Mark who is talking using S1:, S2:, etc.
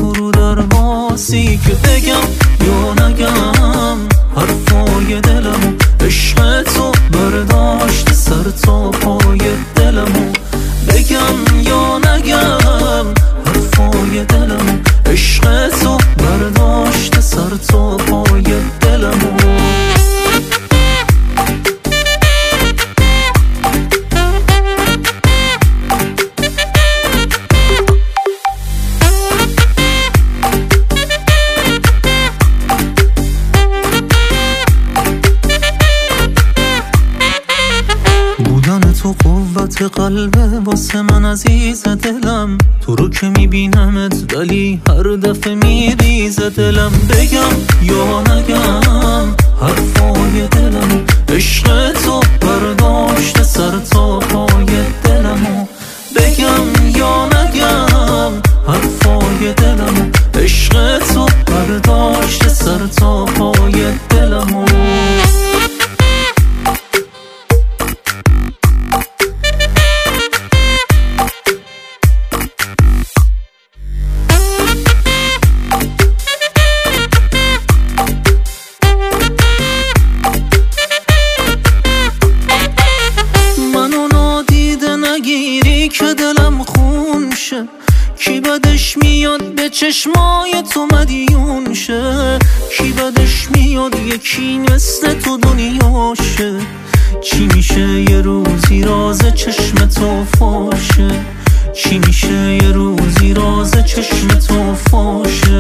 S1: رو در واسی که بگم یا نگم حرفای دلمو، عشق تو برداشت سر تا پای دلمو، بگم یا نگم حرفای دلمو، عشق تو برداشت سر تا پای دلمو. تو قوت قلبه واسه من عزیز دلم، تو رو که میبینمت ولی هر دفعه میریزه دلم، بگم یا نگم حرفای دلم، عشق تو برداشت سر تا پای دلمو، بگم یا نگم حرفای دلم، عشق تو برداشت سر تا پای دلمو. که دلم خون شه، کی بدش میاد به چشمای تو مدیون شه، کی بدش میاد یکی مثل تو دنیا شه، چی میشه یه روزی راز چشم تو فاشه، چی میشه یه روزی راز چشم تو فاشه.